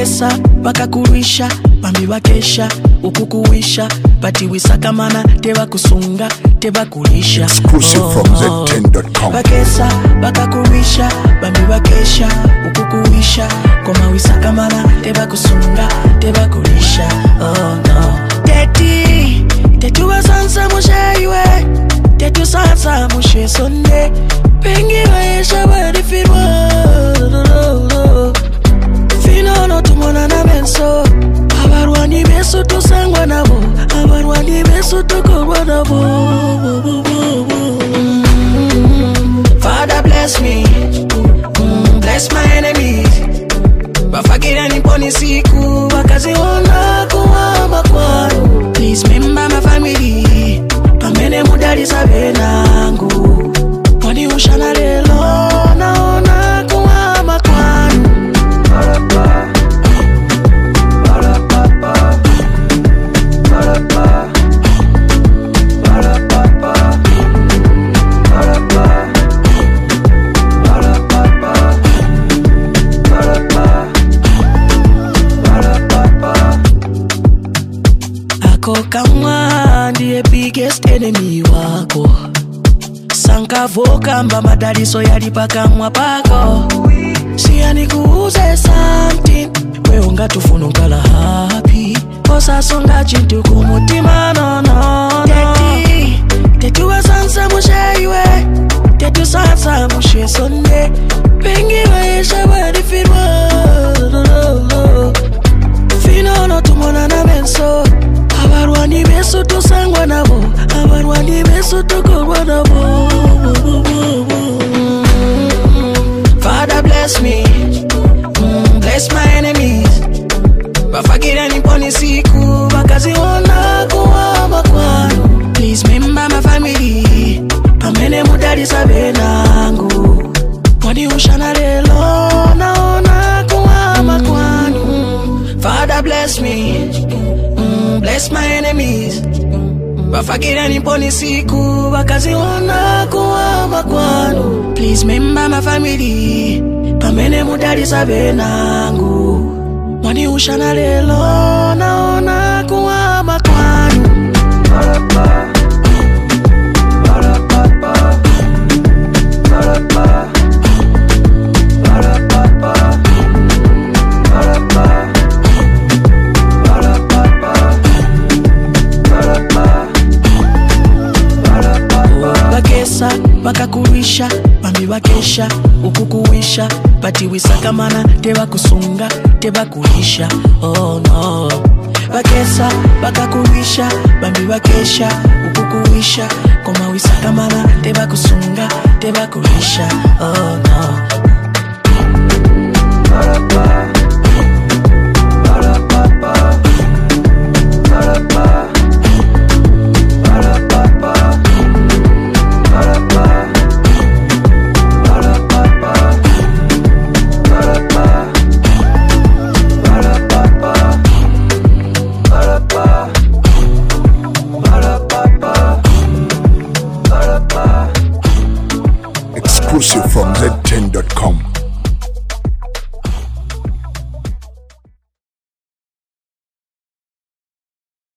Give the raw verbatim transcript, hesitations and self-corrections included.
bakesa bakakurisha bambi bakesha ukukuwisha bati wisakamana teba kusunga teba kulisha. Exclusive oh, from Z ten dot com. Bakesa bakakurisha bambi bakesha ukukuwisha koma wisakamana teba kusunga teba kulisha. Oh no. Teti tetu wasansa mushaiwe tetu sansa mushe sonde pengi waesha wadi firwa fino no tumona na benso abarwani beso to sangwa nabo abarwani beso to korwa nabo. Father bless me, mm, bless my enemies bafagira niponi siku wakaziona kuwa makwano. Please remember my family pamene mudali sabe nangu wani ushana lelo naona kuwa makwano. Ako kama ndiye biggest enemy wako sanka voka mba madaliso yalipaka mwa pako siani kuuze something we unga tufunu nkala happy osa songa chintu kumutima no no. Teti tetu wa sansa mushaiwe tetu sansa mushe sonde pengi waesha wadi firwa fino no tumona na benso abarwani beso to sangwa nabo abarwani beso to korwa nabo. Father bless me, mm, bless my enemies bafagira niponi siku bakaziona kuwa makwano. Please remember my family pamene mudali sabe nangu wadi ushana lelo naona kuwa makwano. Father bless me, mm, bless my enemies bafagira niponi siku bakaziona kuwa makwano. Please remember my family pamene mudali sabe nangu wani ushana lelo naona kuwa makwano. Bakesa bakakurisha bambi bakesha ukukuwisha bati wisakamana teba kusunga teba kulisha. Oh no. Bakesa bakakurisha bambi bakesha ukukuwisha koma wisakamana teba kusunga teba kulisha. Oh no.